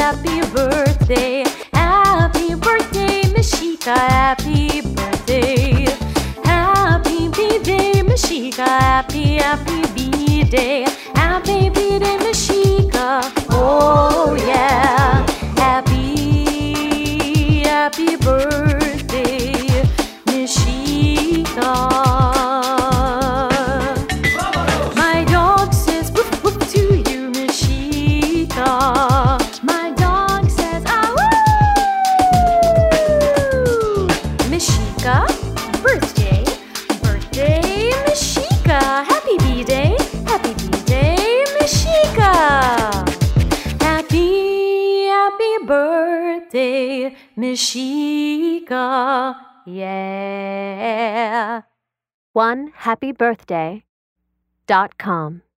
happy birthday. Happy birthday, Mishika, happy birthday. Happy B-Day, Mishika, happy B-Day. Happy B-Day, Mishika, oh yeah. Happy birthday, Mishika. My dog says woof woof to you, Mishika. My dog says ah woo. Mishika, birthday, Mishika. Happy B-Day, Mishika. Happy birthday, Mishika. Yeah. OneHappyBirthday.com